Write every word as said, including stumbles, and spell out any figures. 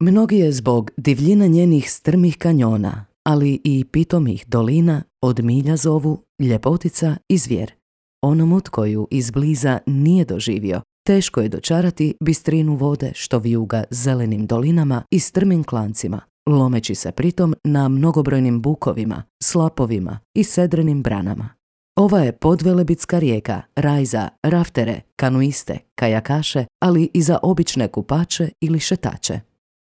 Mnogi je zbog divljine njenih strmih kanjona, ali i pitomih dolina od milja zovu ljepotica i zvijer. Onomut koju izbliza nije doživio, teško je dočarati bistrinu vode što vijuga zelenim dolinama i strmim klancima, lomeći se pritom na mnogobrojnim bukovima, slapovima i sedrenim branama. Ova je podvelebitska rijeka raj za raftere, kanuiste, kajakaše, ali i za obične kupače ili šetače.